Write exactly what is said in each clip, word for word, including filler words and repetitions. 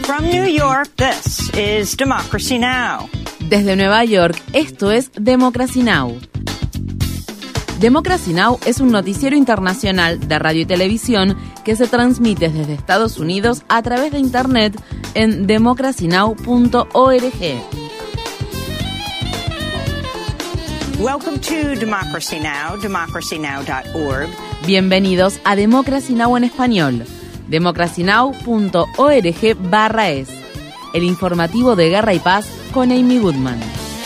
From New York, this is Democracy Now! Desde Nueva York, esto es Democracy Now! Democracy Now! Es un noticiero internacional de radio y televisión que se transmite desde Estados Unidos a través de Internet en democracy now punto org. Welcome to Democracy Now!, democracy now dot org. Bienvenidos a Democracy Now! En español. democracy now punto org barra es. El informativo de Guerra y Paz con Amy Goodman.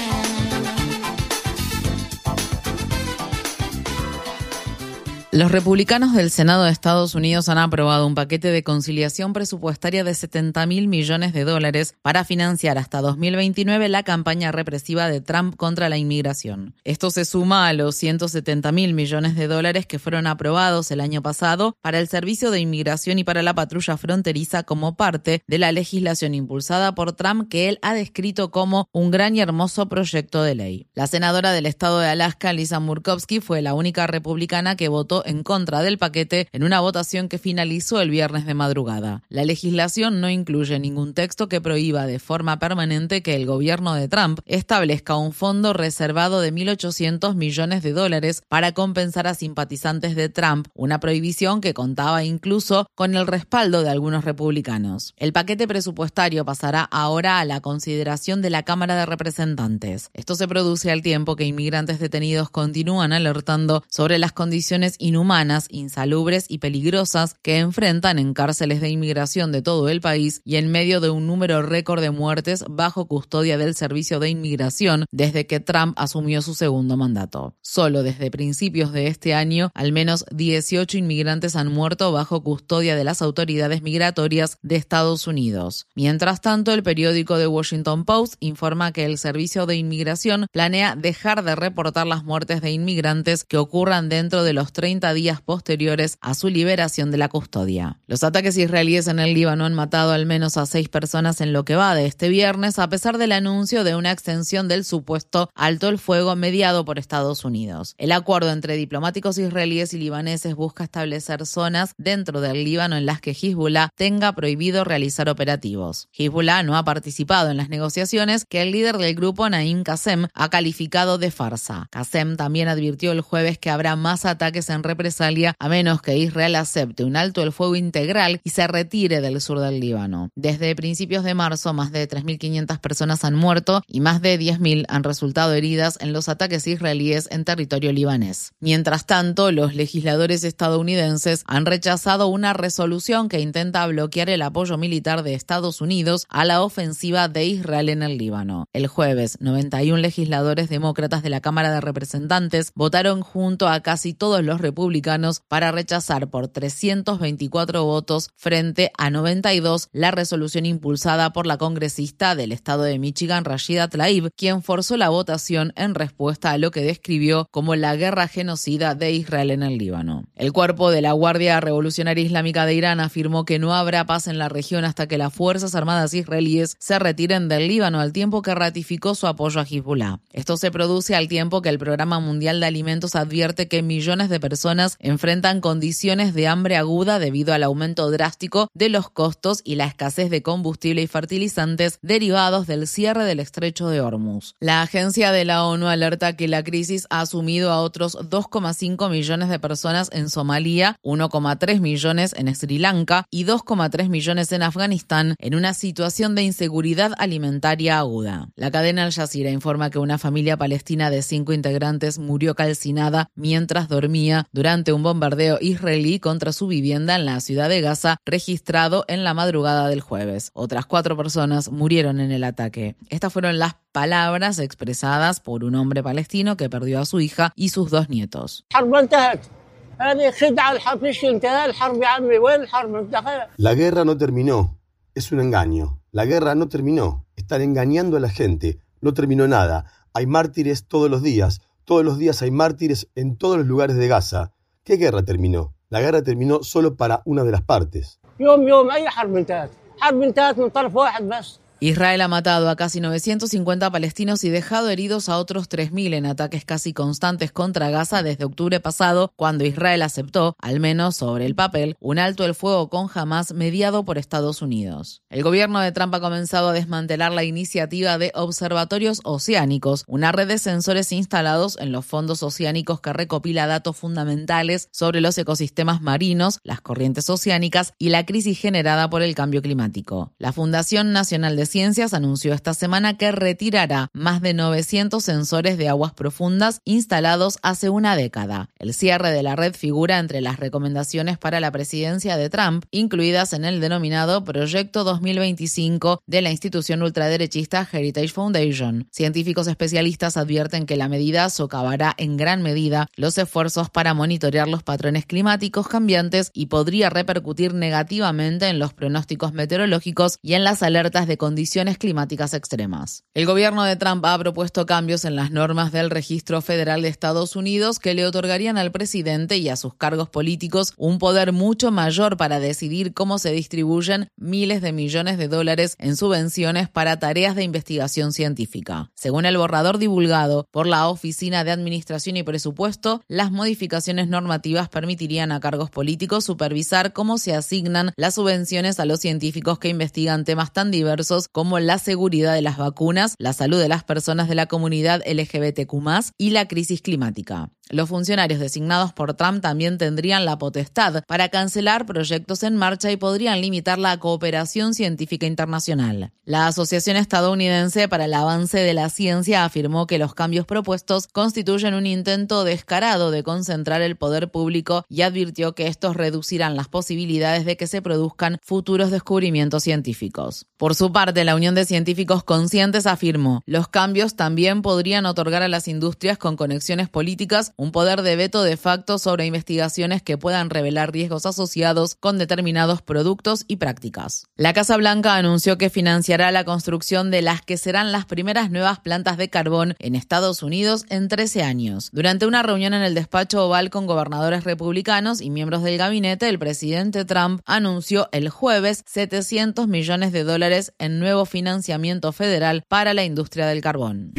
Los republicanos del Senado de Estados Unidos han aprobado un paquete de conciliación presupuestaria de setenta mil millones de dólares para financiar hasta dos mil veintinueve la campaña represiva de Trump contra la inmigración. Esto se suma a los ciento setenta mil millones de dólares que fueron aprobados el año pasado para el Servicio de Inmigración y para la patrulla fronteriza como parte de la legislación impulsada por Trump que él ha descrito como un gran y hermoso proyecto de ley. La senadora del estado de Alaska, Lisa Murkowski, fue la única republicana que votó en contra del paquete en una votación que finalizó el viernes de madrugada. La legislación no incluye ningún texto que prohíba de forma permanente que el gobierno de Trump establezca un fondo reservado de mil ochocientos millones de dólares para compensar a simpatizantes de Trump, una prohibición que contaba incluso con el respaldo de algunos republicanos. El paquete presupuestario pasará ahora a la consideración de la Cámara de Representantes. Esto se produce al tiempo que inmigrantes detenidos continúan alertando sobre las condiciones inhumanas, insalubres y peligrosas que enfrentan en cárceles de inmigración de todo el país y en medio de un número récord de muertes bajo custodia del Servicio de Inmigración desde que Trump asumió su segundo mandato. Solo desde principios de este año, al menos dieciocho inmigrantes han muerto bajo custodia de las autoridades migratorias de Estados Unidos. Mientras tanto, el periódico The Washington Post informa que el Servicio de Inmigración planea dejar de reportar las muertes de inmigrantes que ocurran dentro de los treinta días posteriores a su liberación de la custodia. Los ataques israelíes en el Líbano han matado al menos a seis personas en lo que va de este viernes, a pesar del anuncio de una extensión del supuesto alto el fuego mediado por Estados Unidos. El acuerdo entre diplomáticos israelíes y libaneses busca establecer zonas dentro del Líbano en las que Hezbollah tenga prohibido realizar operativos. Hezbollah no ha participado en las negociaciones que el líder del grupo, Naim Qassem, ha calificado de farsa. Qassem también advirtió el jueves que habrá más ataques en represalia a menos que Israel acepte un alto el fuego integral y se retire del sur del Líbano. Desde principios de marzo, más de tres mil quinientas personas han muerto y más de diez mil han resultado heridas en los ataques israelíes en territorio libanés. Mientras tanto, los legisladores estadounidenses han rechazado una resolución que intenta bloquear el apoyo militar de Estados Unidos a la ofensiva de Israel en el Líbano. El jueves, noventa y uno legisladores demócratas de la Cámara de Representantes votaron junto a casi todos los republicanos para rechazar por trescientos veinticuatro votos frente a noventa y dos la resolución impulsada por la congresista del estado de Michigan, Rashida Tlaib, quien forzó la votación en respuesta a lo que describió como la guerra genocida de Israel en el Líbano. El cuerpo de la Guardia Revolucionaria Islámica de Irán afirmó que no habrá paz en la región hasta que las fuerzas armadas israelíes se retiren del Líbano, al tiempo que ratificó su apoyo a Hezbollah. Esto se produce al tiempo que el Programa Mundial de Alimentos advierte que millones de personas enfrentan condiciones de hambre aguda debido al aumento drástico de los costos y la escasez de combustible y fertilizantes derivados del cierre del estrecho de Hormuz. La agencia de la ONU alerta que la crisis ha sumido a otros dos coma cinco millones de personas en Somalia, uno coma tres millones en Sri Lanka y dos coma tres millones en Afganistán en una situación de inseguridad alimentaria aguda. La cadena Al Jazeera informa que una familia palestina de cinco integrantes murió calcinada mientras dormía durante un bombardeo israelí contra su vivienda en la ciudad de Gaza, registrado en la madrugada del jueves. Otras cuatro personas murieron en el ataque. Estas fueron las palabras expresadas por un hombre palestino que perdió a su hija y sus dos nietos. La guerra no terminó. Es un engaño. La guerra no terminó. Están engañando a la gente. No terminó nada. Hay mártires todos los días. Todos los días hay mártires en todos los lugares de Gaza. ¿Qué guerra terminó? La guerra terminó solo para una de las partes. Israel ha matado a casi novecientos cincuenta palestinos y dejado heridos a otros tres mil en ataques casi constantes contra Gaza desde octubre pasado, cuando Israel aceptó, al menos sobre el papel, un alto el fuego con Hamás mediado por Estados Unidos. El gobierno de Trump ha comenzado a desmantelar la iniciativa de Observatorios Oceánicos, una red de sensores instalados en los fondos oceánicos que recopila datos fundamentales sobre los ecosistemas marinos, las corrientes oceánicas y la crisis generada por el cambio climático. La Fundación Nacional de Ciencias anunció esta semana que retirará más de novecientos sensores de aguas profundas instalados hace una década. El cierre de la red figura entre las recomendaciones para la presidencia de Trump, incluidas en el denominado Proyecto dos mil veinticinco de la institución ultraderechista Heritage Foundation. Científicos especialistas advierten que la medida socavará en gran medida los esfuerzos para monitorear los patrones climáticos cambiantes y podría repercutir negativamente en los pronósticos meteorológicos y en las alertas de condiciones climáticas extremas. El gobierno de Trump ha propuesto cambios en las normas del Registro Federal de Estados Unidos que le otorgarían al presidente y a sus cargos políticos un poder mucho mayor para decidir cómo se distribuyen miles de millones de dólares en subvenciones para tareas de investigación científica. Según el borrador divulgado por la Oficina de Administración y Presupuesto, las modificaciones normativas permitirían a cargos políticos supervisar cómo se asignan las subvenciones a los científicos que investigan temas tan diversos como la seguridad de las vacunas, la salud de las personas de la comunidad L G B T Q más, y la crisis climática. Los funcionarios designados por Trump también tendrían la potestad para cancelar proyectos en marcha y podrían limitar la cooperación científica internacional. La Asociación Estadounidense para el Avance de la Ciencia afirmó que los cambios propuestos constituyen un intento descarado de concentrar el poder público y advirtió que estos reducirán las posibilidades de que se produzcan futuros descubrimientos científicos. Por su parte, la Unión de Científicos Conscientes afirmó: los cambios también podrían otorgar a las industrias con conexiones políticas un poder de veto de facto sobre investigaciones que puedan revelar riesgos asociados con determinados productos y prácticas. La Casa Blanca anunció que financiará la construcción de las que serán las primeras nuevas plantas de carbón en Estados Unidos en trece años. Durante una reunión en el despacho Oval con gobernadores republicanos y miembros del gabinete, el presidente Trump anunció el jueves setecientos millones de dólares en nuevo financiamiento federal para la industria del carbón.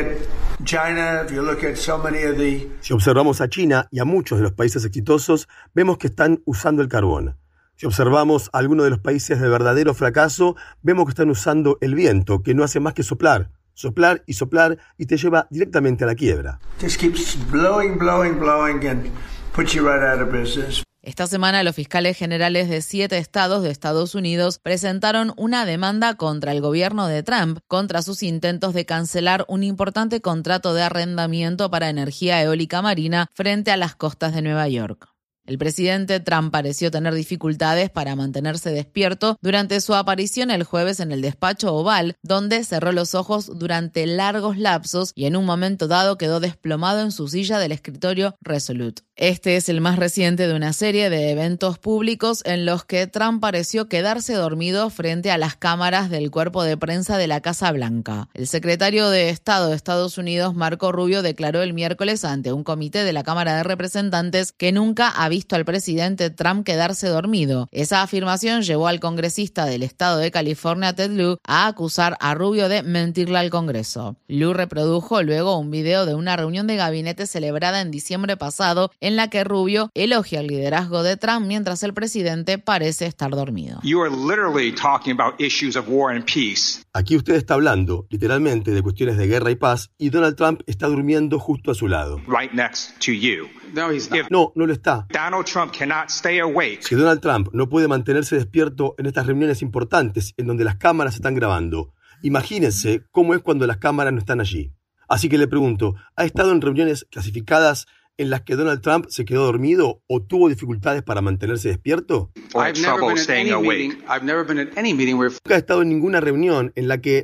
Si observamos a China y a muchos de los países exitosos, vemos que están usando el carbón. Si observamos a algunos de los países de verdadero fracaso, vemos que están usando el viento, que no hace más que soplar, soplar y soplar, y te lleva directamente a la quiebra. Just keeps blowing, blowing, blowing and puts you right out of business. Esta semana, los fiscales generales de siete estados de Estados Unidos presentaron una demanda contra el gobierno de Trump contra sus intentos de cancelar un importante contrato de arrendamiento para energía eólica marina frente a las costas de Nueva York. El presidente Trump pareció tener dificultades para mantenerse despierto durante su aparición el jueves en el despacho Oval, donde cerró los ojos durante largos lapsos y en un momento dado quedó desplomado en su silla del escritorio Resolute. Este es el más reciente de una serie de eventos públicos en los que Trump pareció quedarse dormido frente a las cámaras del cuerpo de prensa de la Casa Blanca. El secretario de Estado de Estados Unidos, Marco Rubio, declaró el miércoles ante un comité de la Cámara de Representantes que nunca había visto al presidente Trump quedarse dormido. Esa afirmación llevó al congresista del estado de California, Ted Lieu, a acusar a Rubio de mentirle al Congreso. Lieu reprodujo luego un video de una reunión de gabinete celebrada en diciembre pasado en la que Rubio elogia el liderazgo de Trump mientras el presidente parece estar dormido. You are literally talking about issues of war and peace. Aquí usted está hablando, literalmente, de cuestiones de guerra y paz, y Donald Trump está durmiendo justo a su lado. Right next to you. No, he's not. No, no lo está. Donald Trump cannot stay awake. Si Donald Trump no puede mantenerse despierto en estas reuniones importantes en donde las cámaras están grabando, imagínense cómo es cuando las cámaras no están allí. Así que le pregunto, ¿ha estado en reuniones clasificadas en las que Donald Trump se quedó dormido o tuvo dificultades para mantenerse despierto? I've never been at any meeting. I've never been at any meeting where... Nunca ha estado en ninguna reunión en la que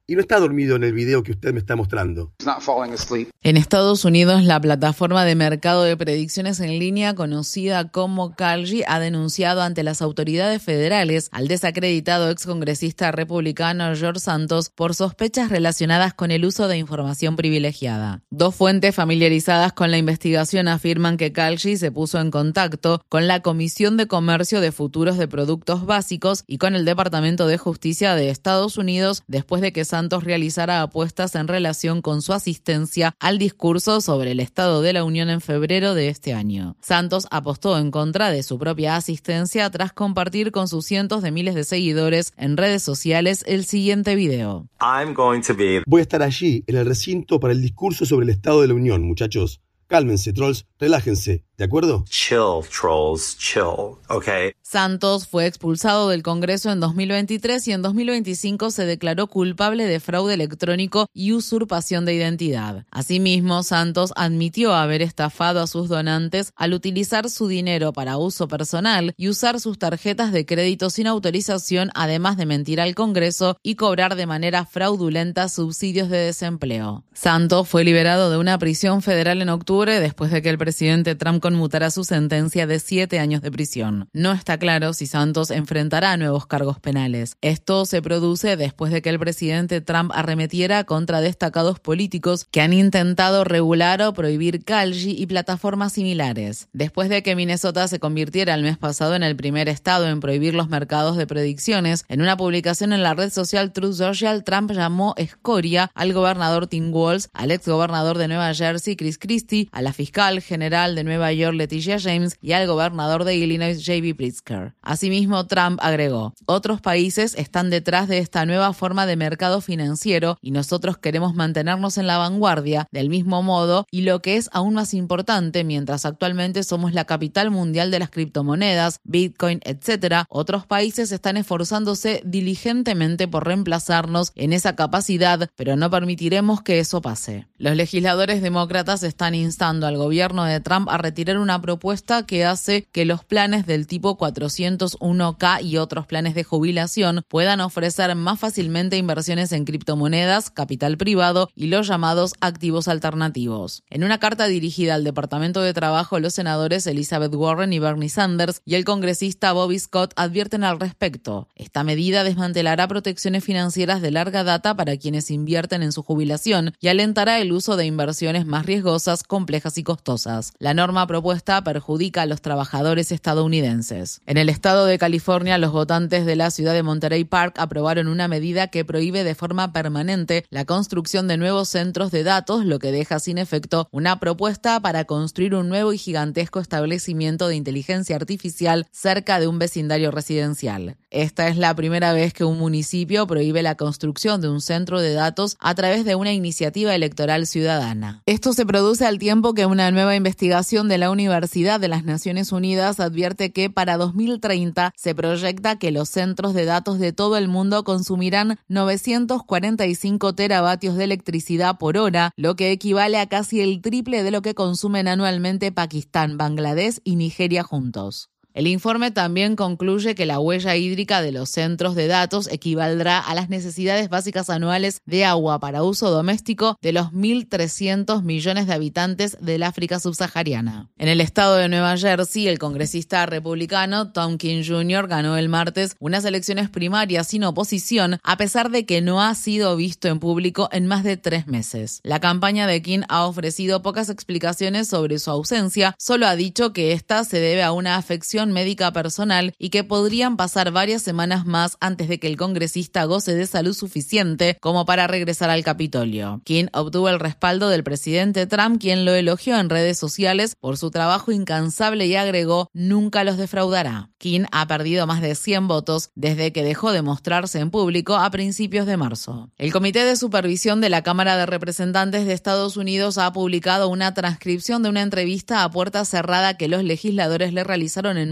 y no está dormido en el video que usted me está mostrando. He's not falling asleep. En Estados Unidos, la plataforma de mercado de predicciones en línea conocida como Kalshi ha denunciado ante las autoridades federales al desacreditado excongresista republicano George Santos por sospechas relacionadas con el uso de información privilegiada. Dos fuentes familiarizadas con la investigación afirman que Kalshi se puso en contacto con la Comisión de Comercio de Futuros de Productos Básicos y con el Departamento de Justicia de Estados Unidos después de que Santos realizara apuestas en relación con su asistencia al discurso sobre el Estado de la Unión en febrero de este año. Santos apostó en contra de su propia asistencia tras compartir con sus cientos de miles de seguidores en redes sociales el siguiente video. I'm going to be... Voy a estar allí, en el recinto, para el discurso sobre el Estado de la Unión, muchachos. Cálmense, trolls, relájense, ¿de acuerdo? Chill, trolls, chill, okay? Santos fue expulsado del Congreso en dos mil veintitrés y en dos mil veinticinco se declaró culpable de fraude electrónico y usurpación de identidad. Asimismo, Santos admitió haber estafado a sus donantes al utilizar su dinero para uso personal y usar sus tarjetas de crédito sin autorización, además de mentir al Congreso y cobrar de manera fraudulenta subsidios de desempleo. Santos fue liberado de una prisión federal en octubre después de que el presidente Trump conmutara su sentencia de siete años de prisión. No está claro si Santos enfrentará nuevos cargos penales. Esto se produce después de que el presidente Trump arremetiera contra destacados políticos que han intentado regular o prohibir Kalshi y plataformas similares. Después de que Minnesota se convirtiera el mes pasado en el primer estado en prohibir los mercados de predicciones, en una publicación en la red social Truth Social, Trump llamó escoria al gobernador Tim Walz, al exgobernador de Nueva Jersey Chris Christie, a la fiscal general de Nueva York Letitia James y al gobernador de Illinois J B Pritzker. Asimismo, Trump agregó: otros países están detrás de esta nueva forma de mercado financiero y nosotros queremos mantenernos en la vanguardia del mismo modo, y lo que es aún más importante, mientras actualmente somos la capital mundial de las criptomonedas, Bitcoin, etcétera, otros países están esforzándose diligentemente por reemplazarnos en esa capacidad, pero no permitiremos que eso pase. Los legisladores demócratas están instando al gobierno de Trump a retirar una propuesta que hace que los planes del tipo cuatrocientos uno K y otros planes de jubilación puedan ofrecer más fácilmente inversiones en criptomonedas, capital privado y los llamados activos alternativos. En una carta dirigida al Departamento de Trabajo, los senadores Elizabeth Warren y Bernie Sanders y el congresista Bobby Scott advierten al respecto. Esta medida desmantelará protecciones financieras de larga data para quienes invierten en su jubilación y alentará el uso de inversiones más riesgosas, complejas y costosas. La norma propuesta perjudica a los trabajadores estadounidenses. En el estado de California, los votantes de la ciudad de Monterey Park aprobaron una medida que prohíbe de forma permanente la construcción de nuevos centros de datos, lo que deja sin efecto una propuesta para construir un nuevo y gigantesco establecimiento de inteligencia artificial cerca de un vecindario residencial. Esta es la primera vez que un municipio prohíbe la construcción de un centro de datos a través de una iniciativa electoral ciudadana. Esto se produce al tiempo que una nueva investigación de la Universidad de las Naciones Unidas advierte que para dos mil treinta se proyecta que los centros de datos de todo el mundo consumirán novecientos cuarenta y cinco teravatios de electricidad por hora, lo que equivale a casi el triple de lo que consumen anualmente Pakistán, Bangladesh y Nigeria juntos. El informe también concluye que la huella hídrica de los centros de datos equivaldrá a las necesidades básicas anuales de agua para uso doméstico de los mil trescientos millones de habitantes del África subsahariana. En el estado de Nueva Jersey, el congresista republicano Tom King junior ganó el martes unas elecciones primarias sin oposición, a pesar de que no ha sido visto en público en más de tres meses. La campaña de King ha ofrecido pocas explicaciones sobre su ausencia, solo ha dicho que esta se debe a una afección médica personal y que podrían pasar varias semanas más antes de que el congresista goce de salud suficiente como para regresar al Capitolio. King obtuvo el respaldo del presidente Trump, quien lo elogió en redes sociales por su trabajo incansable y agregó: nunca los defraudará. King ha perdido más de cien votos desde que dejó de mostrarse en público a principios de marzo. El Comité de Supervisión de la Cámara de Representantes de Estados Unidos ha publicado una transcripción de una entrevista a puerta cerrada que los legisladores le realizaron en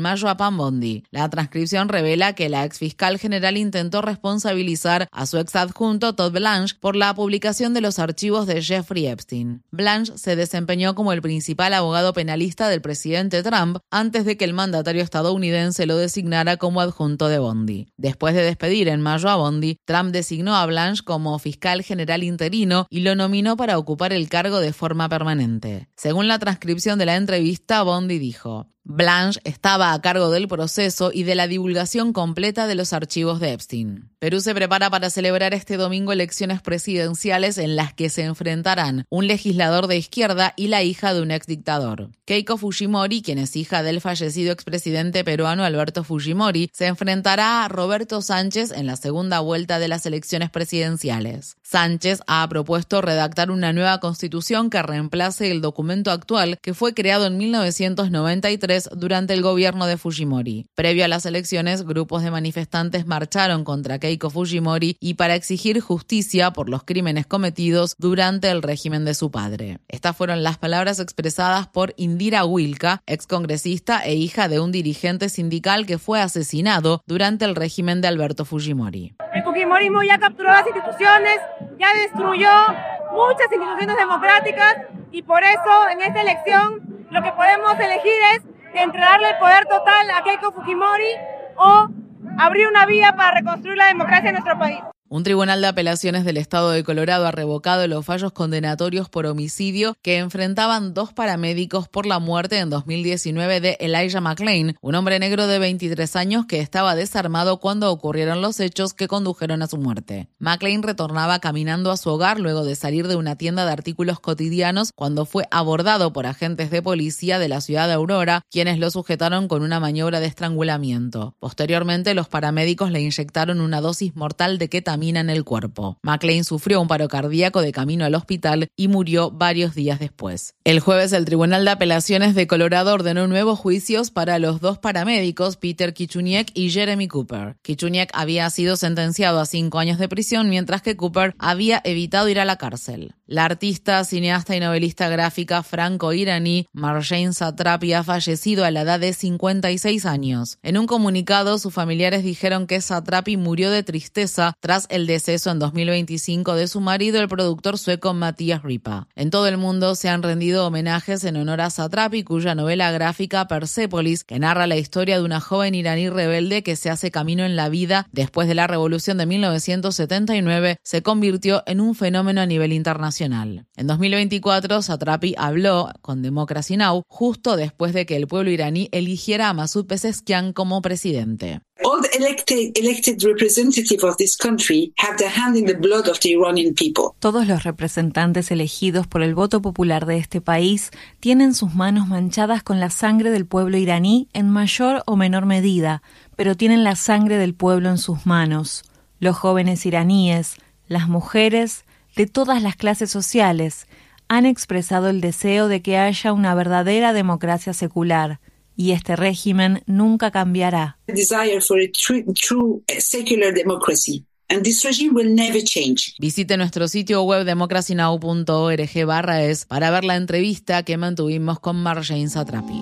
mayo a Pam Bondi. La transcripción revela que la exfiscal general intentó responsabilizar a su exadjunto Todd Blanche por la publicación de los archivos de Jeffrey Epstein. Blanche se desempeñó como el principal abogado penalista del presidente Trump antes de que el mandatario estadounidense lo designara como adjunto de Bondi. Después de despedir en mayo a Bondi, Trump designó a Blanche como fiscal general interino y lo nominó para ocupar el cargo de forma permanente. Según la transcripción de la entrevista, Bondi dijo: Blanche estaba a cargo del proceso y de la divulgación completa de los archivos de Epstein. Perú se prepara para celebrar este domingo elecciones presidenciales en las que se enfrentarán un legislador de izquierda y la hija de un exdictador. Keiko Fujimori, quien es hija del fallecido expresidente peruano Alberto Fujimori, se enfrentará a Roberto Sánchez en la segunda vuelta de las elecciones presidenciales. Sánchez ha propuesto redactar una nueva constitución que reemplace el documento actual que fue creado en mil novecientos noventa y tres durante el gobierno de Fujimori. Previo a las elecciones, grupos de manifestantes marcharon contra Keiko Fujimori y para exigir justicia por los crímenes cometidos durante el régimen de su padre. Estas fueron las palabras expresadas por Indira Wilka, excongresista e hija de un dirigente sindical que fue asesinado durante el régimen de Alberto Fujimori. El Fujimorismo ya capturó las instituciones, ya destruyó muchas instituciones democráticas y por eso en esta elección lo que podemos elegir es entregarle el poder total a Keiko Fujimori o abrir una vía para reconstruir la democracia en nuestro país. Un tribunal de apelaciones del estado de Colorado ha revocado los fallos condenatorios por homicidio que enfrentaban dos paramédicos por la muerte en dos mil diecinueve de Elijah McClain, un hombre negro de veintitrés años que estaba desarmado cuando ocurrieron los hechos que condujeron a su muerte. McClain retornaba caminando a su hogar luego de salir de una tienda de artículos cotidianos cuando fue abordado por agentes de policía de la ciudad de Aurora, quienes lo sujetaron con una maniobra de estrangulamiento. Posteriormente, los paramédicos le inyectaron una dosis mortal de ketamina en el cuerpo. McClain sufrió un paro cardíaco de camino al hospital y murió varios días después. El jueves, el Tribunal de Apelaciones de Colorado ordenó nuevos juicios para los dos paramédicos, Peter Kichuniek y Jeremy Cooper. Kichuniek había sido sentenciado a cinco años de prisión, mientras que Cooper había evitado ir a la cárcel. La artista, cineasta y novelista gráfica franco-iraní Marjane Satrapi ha fallecido a la edad de cincuenta y seis años. En un comunicado, sus familiares dijeron que Satrapi murió de tristeza tras el deceso en dos mil veinticinco de su marido, el productor sueco Matías Ripa. En todo el mundo se han rendido homenajes en honor a Satrapi, cuya novela gráfica Persepolis, que narra la historia de una joven iraní rebelde que se hace camino en la vida después de la revolución de mil novecientos setenta y nueve, se convirtió en un fenómeno a nivel internacional. En dos mil veinticuatro, Satrapi habló con Democracy Now! Justo después de que el pueblo iraní eligiera a Masoud Pezeshkian como presidente. All the elected, elected representatives of this country have their hand in the blood of the Iranian people. Todos los representantes elegidos por el voto popular de este país tienen sus manos manchadas con la sangre del pueblo iraní en mayor o menor medida, pero tienen la sangre del pueblo en sus manos. Los jóvenes iraníes, las mujeres, de todas las clases sociales, han expresado el deseo de que haya una verdadera democracia secular, y este régimen nunca cambiará. Desire for a true, true secular democracy. And this regime will never change. Visite nuestro sitio web democracy now punto org barra es para ver la entrevista que mantuvimos con Marjane Satrapi.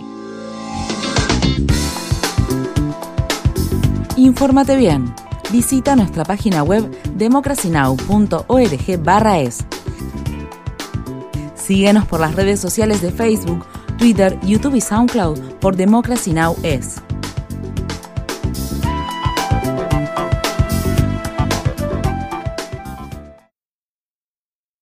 Infórmate bien. Visita nuestra página web democracy now punto org barra es. Síguenos por las redes sociales de Facebook, Twitter, YouTube y SoundCloud por Democracy Now! Es.